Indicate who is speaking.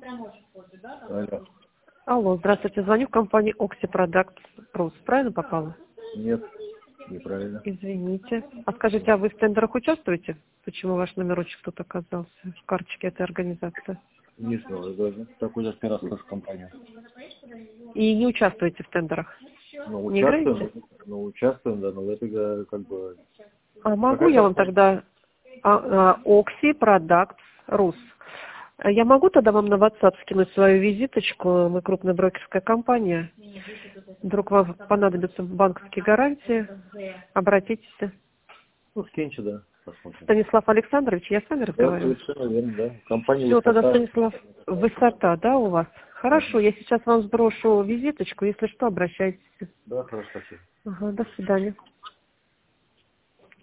Speaker 1: Алло.
Speaker 2: Алло, здравствуйте, звоню в компанию Oxy Products Rus. Правильно попала?
Speaker 1: Нет, неправильно.
Speaker 2: Извините. А скажите, а вы в тендерах участвуете? Почему ваш номерочек тут оказался в карточке этой организации?
Speaker 1: Не знаю даже. Такой же первый раз слышу компанию.
Speaker 2: И не участвуете в тендерах?
Speaker 1: Ну,
Speaker 2: Не играете?
Speaker 1: участвуем, да, но в этой как бы...
Speaker 2: А могу
Speaker 1: Какая
Speaker 2: я вам
Speaker 1: компания?
Speaker 2: тогда Oxy Products Rus? Я могу тогда вам на WhatsApp скинуть свою визиточку? Мы крупная брокерская компания. Вдруг вам понадобятся банковские гарантии, обратитесь.
Speaker 1: Ну, скиньте, да, посмотрим.
Speaker 2: Станислав Александрович, я с вами
Speaker 1: Да,
Speaker 2: разговариваю?
Speaker 1: совершенно верно, да. Компания
Speaker 2: Все, тогда,
Speaker 1: «Высота».
Speaker 2: Станислав, высота, да, у вас? Хорошо,
Speaker 1: Ага.
Speaker 2: я сейчас вам сброшу визиточку, если что, обращайтесь.
Speaker 1: Да, хорошо, спасибо.
Speaker 2: Ага, до свидания.